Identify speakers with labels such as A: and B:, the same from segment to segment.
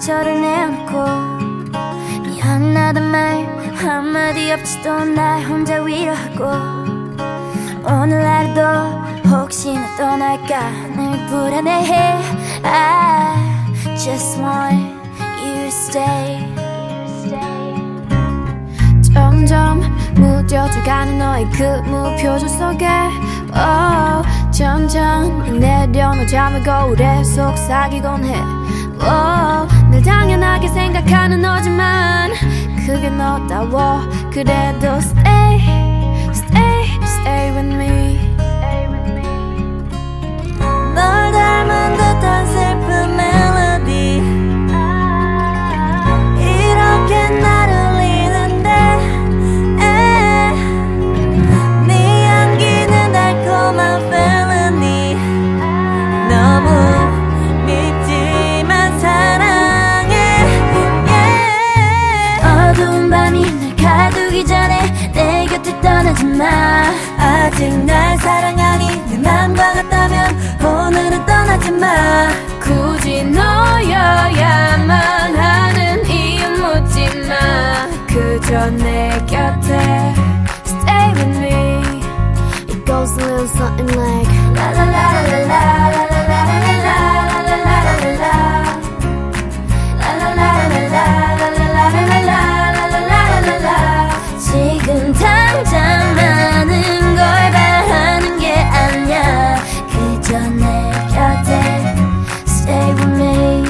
A: 상처를 내어놓고 미안하단 말 한마디 없이도 날 혼자 위로하고 오늘 하루도 혹시나 떠날까 늘 불안해해. I just want you to stay. 점점 무뎌져가는 너의 그 무표정 속에 천천히 내려놓은 잠을 거울에 속삭이곤 해. 늘 당연하게 생각하는 너지만 그게 너다워. 그래도 stay, stay, stay with me. 널 닮은 듯한 슬픈 멜로디 이렇게 나를 울리는데 네 향기는 달콤한 felony. 너무 밉지만 사랑해. 어두운 밤이 날 가두기 전에 내 곁을 떠나지 마. 아직 날 사랑하니 내 맘과 같다면 오늘은 떠나지 마. 굳이 너여야만 하는 이유 묻지 마. 그저 내 곁에 stay with me. It goes a little something like la la la la la la la la la la la la la la 지금 당장 많은 걸 바라는 게 아니야. 그저 내 곁에 stay with me.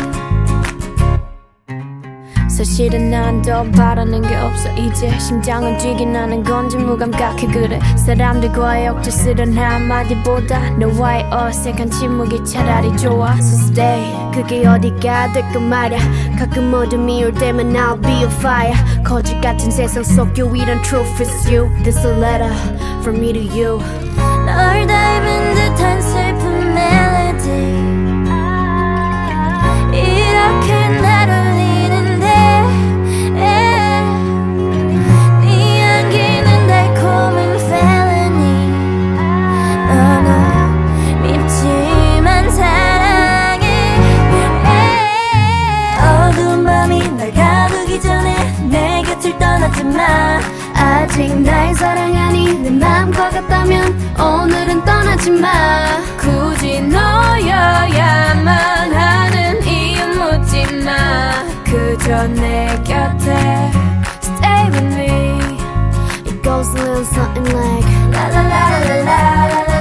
A: 사실은 난 더 바라는 게 없어. 이제 심장은 뛰긴 하는 건지 무감각해. 그래 사람들과의 억지스런 한마디보다 너와의 어색한 침묵이 차라리 좋아. So stay. 그게 어디가 됐건 말야. 가끔 어둠이 올 때면 I'll be a fire. 거짓 같은 세상 속 유일한 truth is you. This a letter from me to you. 널 닮은 듯한 슬픈 멜로디 이렇게 날 울리는데 네 향기는 달콤한 felony. 너무 밉지만 사랑해. 어두운 밤이 날 가두기 전에 내 곁을 떠나지 마. 아직 날 사랑하니 내 맘과 같다면 오늘은 떠나지 마. 굳이 너여야만 하는 이유 묻지 마. 그저 내 곁에 stay with me. It goes a little something like la la la la la la la.